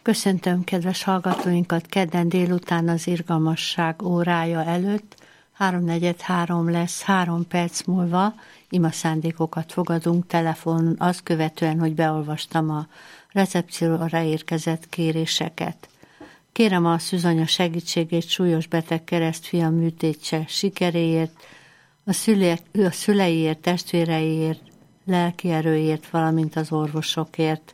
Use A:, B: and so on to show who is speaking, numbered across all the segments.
A: Köszöntöm kedves hallgatóinkat kedden délután az irgalmasság órája előtt. 3:43 lesz, 3 perc múlva ima szándékokat fogadunk telefonon, azt követően, hogy beolvastam a recepcióra érkezett kéréseket. Kérem a szűzanya segítségét súlyos beteg keresztfia műtétse sikeréért, a szüleiért, testvéreiért, lelki erőért, valamint az orvosokért.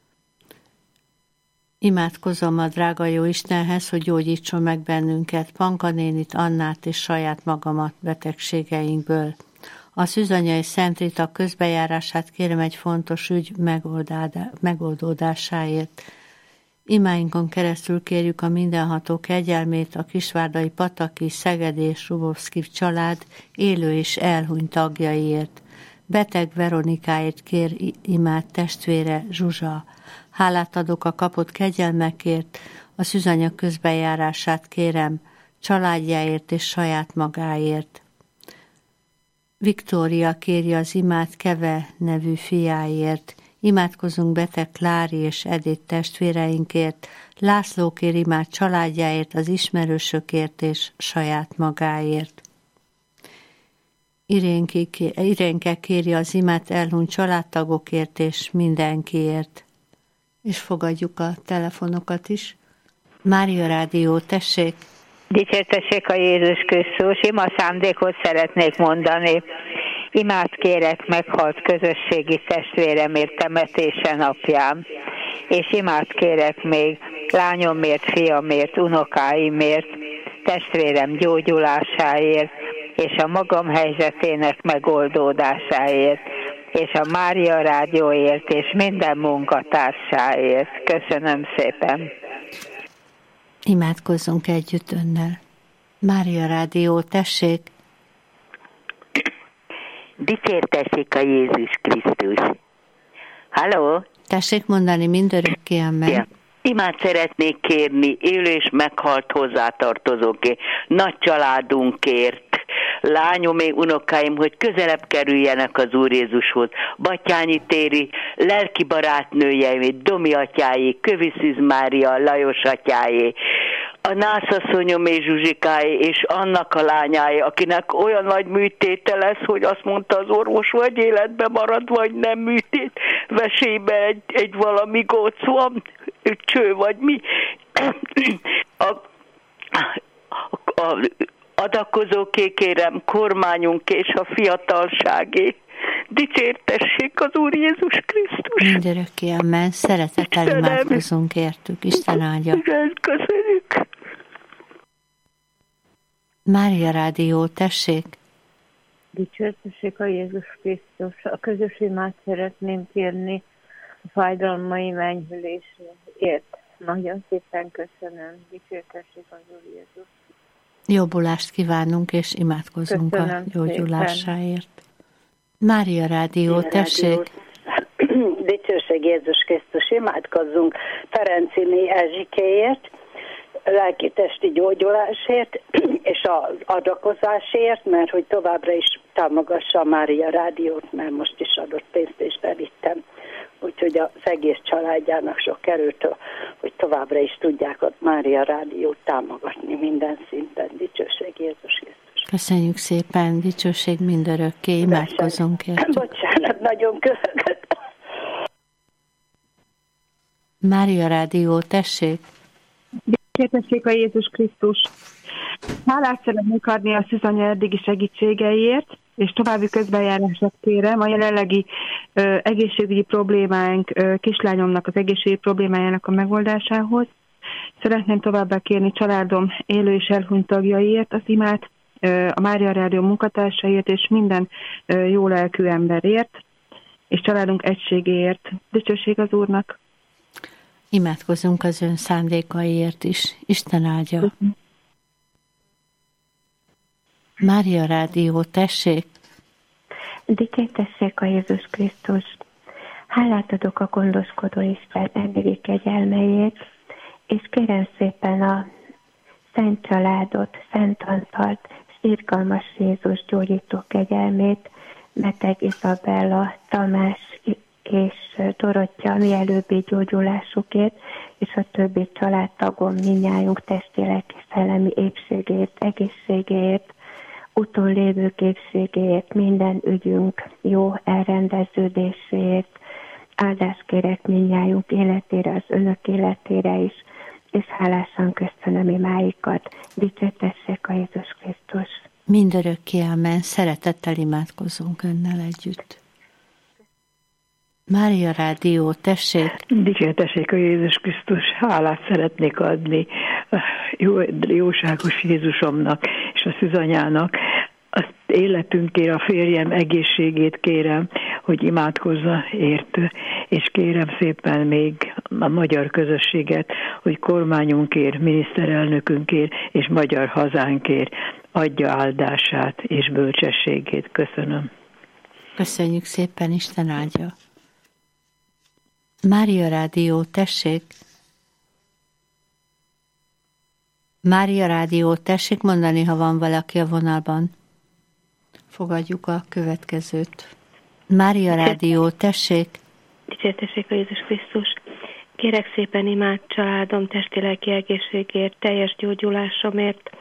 A: Imádkozom a drága jó Istenhez, hogy gyógyítson meg bennünket, Panka nénit, Annát és saját magamat betegségeinkből. A szűzanyai Szent Rita közbejárását kérem egy fontos ügy megoldódásáért. Imáinkon keresztül kérjük a mindenható kegyelmét a kisvárdai Pataki, Szegedi és Rubovszki család élő és elhunyt tagjaiért. Beteg Veronikáért kér imát testvére Zsuzsa. Hálát adok a kapott kegyelmekért, a szűzanya közbejárását kérem családjáért és saját magáért. Viktória kéri az imát Keve nevű fiáért. Imádkozunk beteg Klári és Edith testvéreinkért. László kér imát családjáért, az ismerősökért és saját magáért. Irénke kéri az imát elhunyt családtagokért és mindenkiért. És fogadjuk a telefonokat is. Mária Rádió, tessék!
B: Dicsértessék a Jézus Krisztus, ima szándékot szeretnék mondani. Imát kérek meghalt közösségi testvéremért temetése napján, és imát kérek még lányomért, fiamért, unokáimért, testvérem gyógyulásáért, és a magam helyzetének megoldódásáért, és a Mária Rádióért, és minden munkatársáért. Köszönöm szépen!
A: Imádkozzunk együtt önnel. Mária Rádió, tessék!
C: Dicsértessék a Jézus Krisztus! Halló?
A: Tessék mondani mindörökké, amen.
C: Ja. Imát szeretnék kérni, élő és meghalt hozzátartozókért, nagy családunkért, lányomé, unokáim, hogy közelebb kerüljenek az Úr Jézushoz. Batthyány téri lelki barátnőjeim, Domi atyáé, Kövi Szűz Mária, Lajos atyáé, a nászasszonyomé Zsuzsikáé és annak a lányáé, akinek olyan nagy műtéte lesz, hogy azt mondta az orvos, vagy életben marad, vagy nem műtét, vesébe egy valami góc van, cső vagy mi. A adakozóké kérem, kormányunk és a fiatalságé. Dicsértessék az Úr Jézus Krisztus.
A: Mindörökké, amen. Szeretettel imádkozunk értük. Isten áldja.
C: Igen, köszönjük.
A: Mária Rádió, tessék.
D: Dicsértessék a Jézus Krisztus. A közös imát szeretném kérni a fájdalmaim enyhüléséért. Nagyon szépen köszönöm. Dicsértessék az Úr Jézus.
A: Jobbulást kívánunk, és imádkozunk a gyógyulásáért. Mária Rádió, tessék!
E: Dicsőség Jézus Krisztus, imádkozzunk Ferenciné Erzsikéért, lelki-testi gyógyulásért, és az adakozásért, mert hogy továbbra is támogassa a Mária Rádiót, mert most is adott pénzt és bevittem. Úgyhogy az egész családjának sok erőt, hogy továbbra is tudják a Mária Rádiót támogatni minden szinten. Dicsőség Jézus Krisztus.
A: Köszönjük szépen, dicsőség mindörökké, imádkozunk értük.
E: Bocsánat, nagyon köszönöm.
A: Mária Rádió, tessék!
F: Dicsértessék a Jézus Krisztus! Hálát szeretnék adni a szűzanya eddigi segítségeiért, és további közbejárását kérem a jelenlegi egészségügyi problémáink, kislányomnak az egészségügyi problémájának a megoldásához. Szeretném továbbá kérni családom élő és elhunyt tagjaiért az imát, a Mária Rádió munkatársaiért és minden jó lelkű emberért, és családunk egységéért. Dicsőség az Úrnak!
A: Imádkozunk az ön szándékaiért is. Isten áldja! Mária Rádió, tessék!
G: Dicsértessék a Jézus Krisztus! Hálát adok a gondoskodó Isten eddigi kegyelmeiért, és kérem szépen a Szent Családot, Szent Antalt, és irgalmas Jézus gyógyító kegyelmét, beteg Izabella, Tamás és Dorottya mielőbbi gyógyulásukért, és a többi családtagom, mindnyájunk testi, lelki, szellemi épségért, egészségért, úton lévők épségért, minden ügyünk jó elrendeződésért, áldást kérek mindnyájunk életére, az önök életére is, és hálásan köszönöm imáikat. Dicsértessék a Jézus Krisztus!
A: Mindörökké amen. Szeretettel imádkozunk önnel együtt. Mária Rádió, tessék!
H: Dicsértessék a Jézus Krisztus! Hálát szeretnék adni jóságos Jézusomnak és a szűzanyának. Az életünkért, a férjem egészségét kérem, hogy imádkozza érte, és kérem szépen még a magyar közösséget, hogy kormányunkért, miniszterelnökünkért és magyar hazánkért adja áldását és bölcsességét. Köszönöm.
A: Köszönjük szépen, Isten áldja. Mária Rádió, tessék! Mária Rádió, tessék mondani, ha van valaki a vonalban. Fogadjuk a következőt. Mária Rádió, tessék!
I: Dicsértessék a Jézus Krisztus! Kérek szépen imád családom testi-lelki egészségért, teljes gyógyulásomért.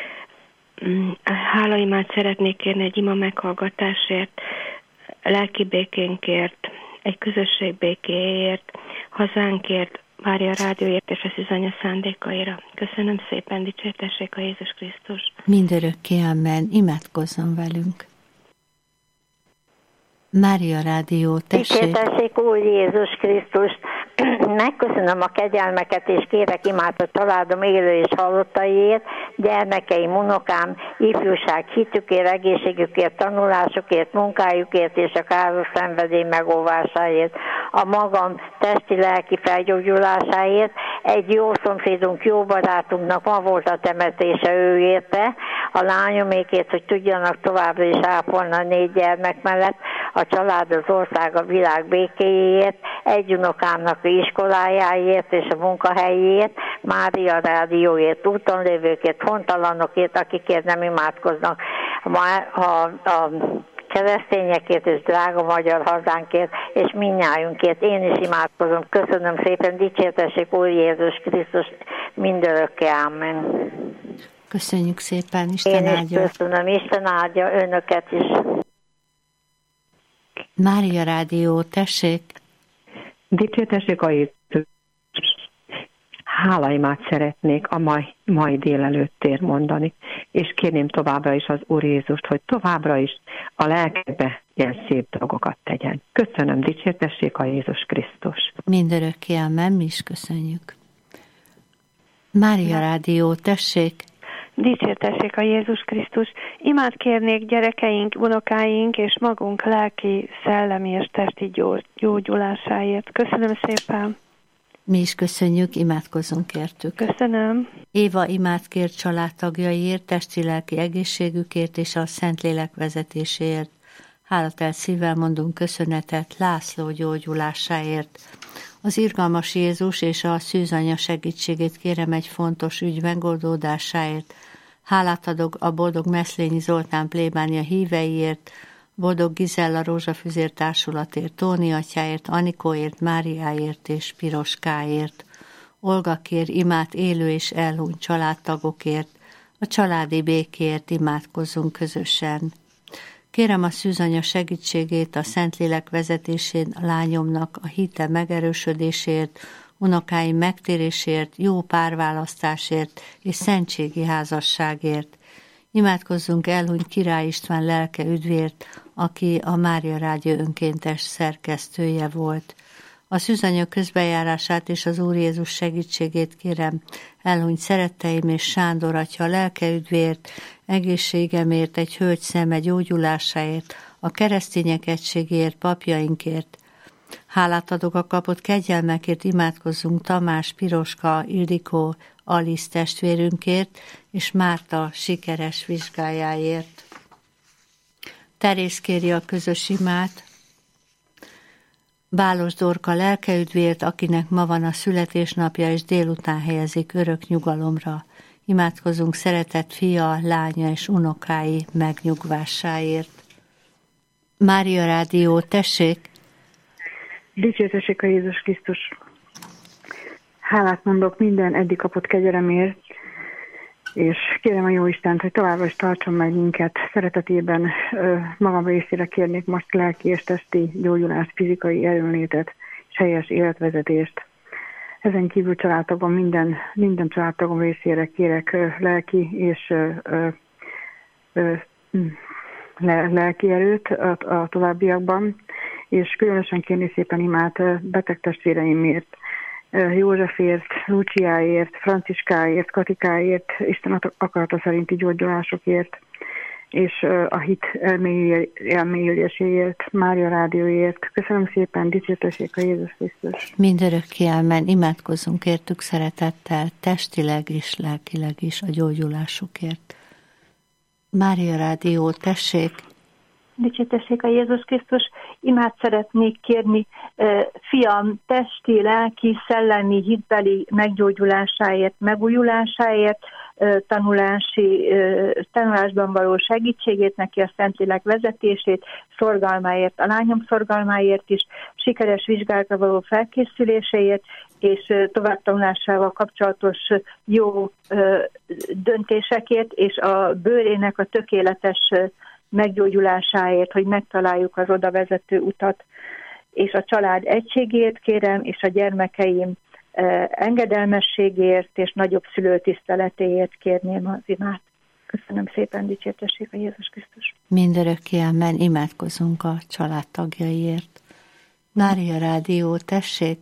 I: Hálaimát szeretnék kérni egy ima meghallgatásért, lelki békénkért, egy közösség békéért, hazánkért, Mária Rádióért és a szűzanya szándékaira. Köszönöm szépen, dicsértessék a Jézus Krisztus!
A: Mindörökké amen. Imádkozzon velünk! Mária Rádió, tessék!
J: Dicsértessék Úr Jézus Krisztust! Megköszönöm a kegyelmeket, és kérek imád a családom élő és halottaiért, gyermekeim, unokám, ifjúság, hitükért, egészségükért, tanulásukért, munkájukért és a káros szenvedély megóvásáért, a magam testi-lelki felgyógyulásáért. Egy jó szomszédunk, jó barátunknak ma volt a temetése, ő érte, a lányomékért, hogy tudjanak továbbra is ápolni a 4 gyermek mellett, a család, az ország, a világ békéjéért, egy unokámnak a iskolájáért és a munkahelyéért, Mária Rádióért, úton lévőkért, hontalanokért, akikért nem imádkoznak, a keresztényekért és drága magyar hazánkért, és mindnyájunkért. Én is imádkozom. Köszönöm szépen, dicsértessék Úr Jézus Krisztus, mindörökké. Amen.
A: Köszönjük szépen, Isten áldja.
J: Én is köszönöm, Isten áldja önöket is.
A: Mária Rádió, tessék!
K: Dicsértessék a Jézus! Hálaimát szeretnék a mai délelőttért mondani, és kérném továbbra is az Úr Jézust, hogy továbbra is a lelkedbe ilyen szép dolgokat tegyen. Köszönöm, dicsértessék a Jézus Krisztus!
A: Mindörökké amen, mi is köszönjük. Mária Rádió, tessék!
L: Dicsértessék a Jézus Krisztus! Imád kérnék gyerekeink, unokáink és magunk lelki, szellemi és testi gyógyulásáért. Köszönöm szépen!
A: Mi is köszönjük, imádkozzunk értük.
L: Köszönöm.
A: Éva imád kér családtagjaiért, testi-lelki egészségükért és a Szentlélek vezetéséért. Hálatelt szívvel mondunk köszönetet László gyógyulásáért. Az irgalmas Jézus és a szűzanya segítségét kérem egy fontos ügy megoldódásáért. Hálát adok a boldog Meszlényi Zoltán plébánia híveiért, boldog Gizella Rózsafüzér társulatért, Tóni atyáért, Anikóért, Máriáért és Piroskáért. Olga kér imát élő és elhunyt családtagokért, a családi békéért imádkozzunk közösen. Kérem a szűzanya segítségét a Szentlélek vezetésén a lányomnak a hite megerősödésért, unokáim megtérésért, jó párválasztásért és szentségi házasságért. Imádkozzunk elhunyt Király István lelke üdvért, aki a Mária Rádió önkéntes szerkesztője volt. A szűzanya közbejárását és az Úr Jézus segítségét kérem elhunyt szeretteim és Sándor atya lelke üdvért, egészségemért, egy hölgy szeme gyógyulásáért, a keresztények egységért, papjainkért. Hálát adok a kapott kegyelmekért, imádkozzunk Tamás, Piroska, Ildikó, Alisz testvérünkért, és Márta sikeres vizsgájáért. Terész kéri a közös imát, Bálos Dorka lelkeüdvért, akinek ma van a születésnapja, és délután helyezik örök nyugalomra. Imádkozunk szeretett fia, lánya és unokái megnyugvásáért. Mária Rádió, tessék!
F: Dicsértessék a Jézus Krisztus! hálát mondok minden eddig kapott kegyelemért, és kérem a Jóistent, hogy továbbra is tartson meg minket szeretetében. Magam részére kérnék most lelki és testi gyógyulást, fizikai erőnlétet és helyes életvezetést. Ezen kívül családtagom, minden családtagom részére kérek lelki és lelki erőt a továbbiakban, és különösen kérni szépen imát beteg testvéreimért, Józsefért, Luciáért, Franciskáért, Katikáért, Isten akarata szerinti gyógyulásokért, és a hit elmélyüléséért, Mária Rádióért. Köszönöm szépen, dicsértessék a Jézus Krisztus.
A: Mindörökké amen, imádkozzunk értük szeretettel, testileg és lelkileg is a gyógyulásukért. Mária Rádió, tessék!
M: Dicsértessék a Jézus Krisztus, imát szeretnék kérni fiam testi, lelki, szellemi, hitbeli meggyógyulásáért, megújulásáért, tanulásban való segítségét, neki a Szentlélek vezetését, szorgalmáért, a lányom szorgalmáért is, sikeres vizsgálatra való felkészüléséért, és továbbtanulásával kapcsolatos jó döntésekért, és a bőrének a tökéletes meggyógyulásáért, hogy megtaláljuk az oda vezető utat, és a család egységért kérem, és a gyermekeim engedelmességért és nagyobb szülőtiszteletéért kérném az imát. Köszönöm szépen, dicsértessék a Jézus Krisztus.
A: Mindörökké amen, imádkozunk a családtagjaiért. Mária Rádió, tessék!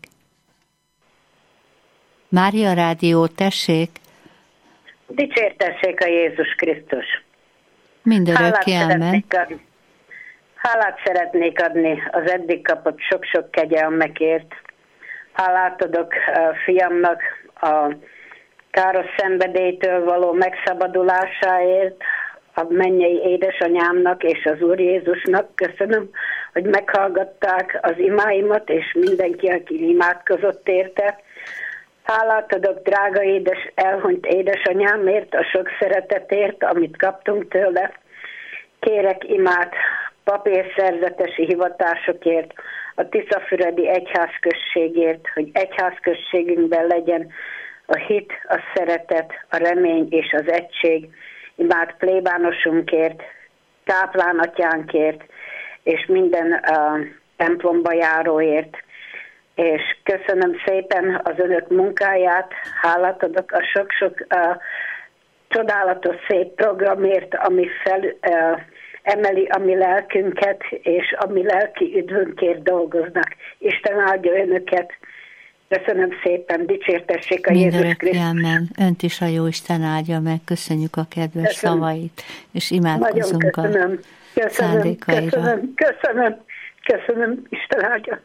A: Mária Rádió, tessék!
E: Dicsértessék a Jézus Krisztus.
A: Mindörökké amen.
E: Hálát szeretnék adni az eddig kapott sok-sok kegyelmekért. Hálát adok a fiamnak a káros szenvedélytől való megszabadulásáért, a mennyei édesanyámnak és az Úr Jézusnak. Köszönöm, hogy meghallgatták az imáimat, és mindenki, aki imádkozott érte. Hálát adok drága elhunyt édesanyámért, a sok szeretetért, amit kaptunk tőle. Kérek imát papírszerzetesi hivatásokért, a Tiszafüredi egyházközségért, hogy egyházközségünkben legyen a hit, a szeretet, a remény és az egység. Imát plébánosunkért, káplánatyánkért, és minden templomba járóért. És köszönöm szépen az önök munkáját, hálát adok a sok-sok csodálatos szép programért, ami emeli a mi lelkünket, és a mi lelki üdvünkért dolgoznak. Isten áldja önöket. Köszönöm szépen, dicsértessék a Jézus Krisztus.
A: Amen. Önt is a Jóisten áldja meg, köszönjük a kedves szavait, és imádkozunk a szándékaira.
E: Köszönöm, Isten áldja.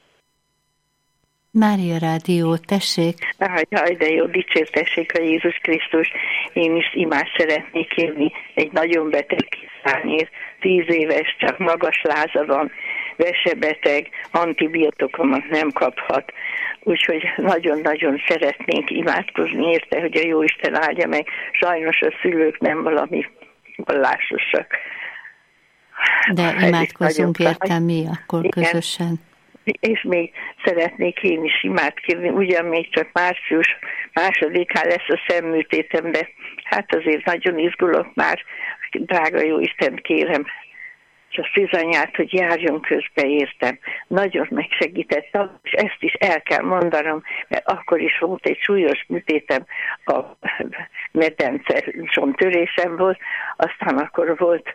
A: Mária Rádió, tessék!
N: Jaj, de jó, dicsértessék a Jézus Krisztus. Én is imást szeretnék kérni egy nagyon beteg kislányért. 10 éves, csak magas láza van, vesebeteg, antibiotikumot nem kaphat. Úgyhogy nagyon-nagyon szeretnénk imádkozni érte, hogy a Jóisten áldja meg. Sajnos a szülők nem valami vallásosak.
A: De imádkozunk értem mi akkor közösen.
N: És még szeretnék én is imádkozni, ugyan még csak március 2-án lesz a szemműtétem, de hát azért nagyon izgulok már, drága jó Istent kérem, és a szűzanyát, hogy járjon közbe értem. Nagyon megsegített, és ezt is el kell mondanom, mert akkor is volt egy súlyos műtétem, a medence csonttörésem volt, aztán akkor volt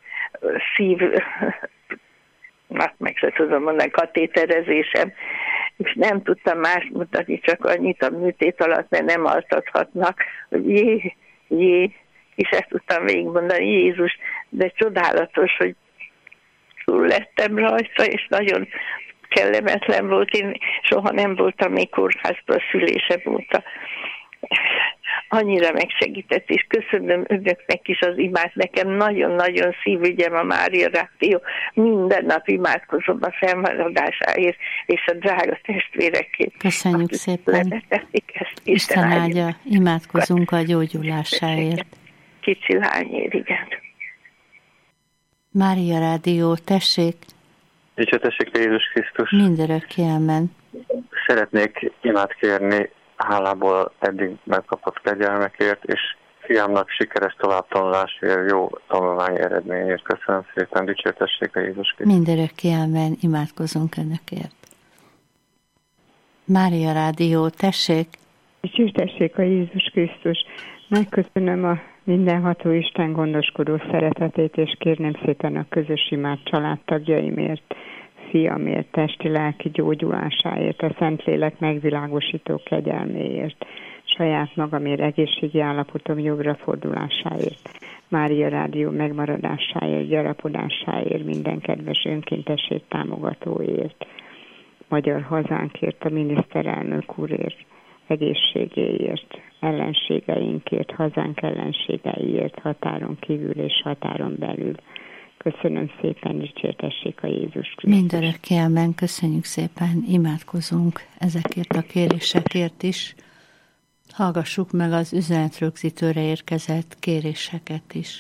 N: meg se tudom mondani, katéterezésem, és nem tudtam más mutatni, csak annyit a műtét alatt, mert nem altathatnak, hogy és ezt tudtam végigmondani, Jézus, de csodálatos, hogy túl lettem rajta, és nagyon kellemetlen volt, én soha nem voltam még kórházban, szülésem óta. Annyira megsegített, és köszönöm önöknek is az imát. Nekem nagyon-nagyon szívügyem a Mária Rádió. Minden nap imádkozom a felmaradásáért, és a drága testvérekért.
A: Köszönjük szépen. Isten áldja, imádkozunk a gyógyulásáért.
N: Kicsi lányért, igen.
A: Mária Rádió, tessék.
O: Dicsértessék a Jézus Krisztus.
A: Mindörökké amen.
O: Szeretnék imát kérni hálából eddig megkapott kegyelmekért, és fiamnak sikeres továbbtanulásért, jó tanulmányi eredményért. Köszönöm szépen, dicsértessék a Jézus Krisztus.
A: Mindörökké amen, imádkozunk Önökért. Mária Rádió, tessék!
P: Dicsértessék a Jézus Krisztus. Megköszönöm a mindenható Isten gondoskodó szeretetét, és kérném szépen a közös imád családtagjaimért, fiamért, testi-lelki gyógyulásáért, a Szentlélek megvilágosító kegyelméért, saját magamért, egészségi állapotom jobbra fordulásáért, Mária Rádió megmaradásáért, gyarapodásáért, minden kedves önkéntesét támogatóért, magyar hazánkért, a miniszterelnök úrért, egészségéért, ellenségeinkért, hazánk ellenségeiért, határon kívül és határon belül. Köszönöm szépen, dicsértessék a Jézus Krisztus.
A: Mindörökké amen, köszönjük szépen, imádkozunk ezekért a kérésekért is. Hallgassuk meg az üzenetrögzítőre érkezett kéréseket is.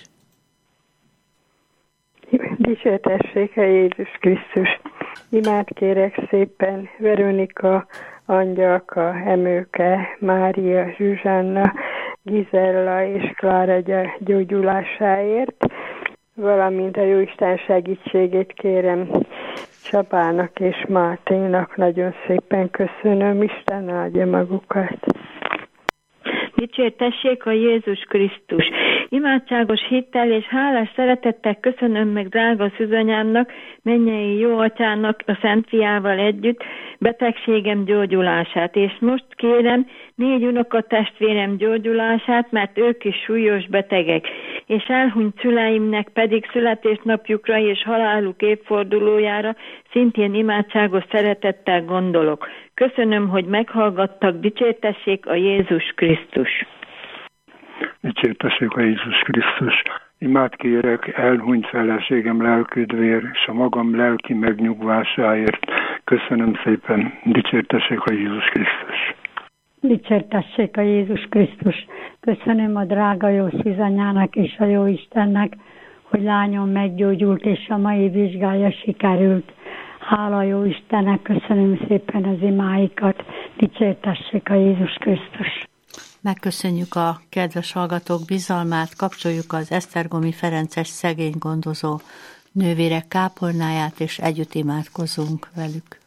Q: Dicsértessék a Jézus Krisztus. Imád kérek szépen Veronika, Angyalka, Emőke, Mária, Zsuzsanna, Gizella és Klára gyógyulásáért, valamint a Jóisten segítségét kérem Csabának és Máténak. Nagyon szépen köszönöm, Isten áldja magukat.
R: Dicsértessék a Jézus Krisztus! Imádságos hittel és hálás szeretettel köszönöm meg drága szűzanyámnak, mennyei jó atyának a Szent Fiával együtt betegségem gyógyulását. És most kérem 4 unokatestvérem gyógyulását, mert ők is súlyos betegek. És elhunyt szüleimnek pedig születésnapjukra és haláluk évfordulójára szintén imádságos szeretettel gondolok. Köszönöm, hogy meghallgattak, dicsértessék a Jézus Krisztus.
S: Dicsértessék a Jézus Krisztus. Imád kérek elhunyt feleségem lelküdvér és a magam lelki megnyugvásáért. Köszönöm szépen, dicsértessék a Jézus Krisztus.
T: Dicsértessék a Jézus Krisztus. Köszönöm a drága jó szűzanyának és a jó Istennek, hogy lányom meggyógyult és a mai vizsgája sikerült. Hála jó Istennek, köszönöm szépen az imáikat. Dicsértessék a Jézus Krisztus.
A: Megköszönjük a kedves hallgatók bizalmát, kapcsoljuk az Esztergomi Ferences szegénygondozó nővérek kápolnáját, és együtt imádkozunk velük.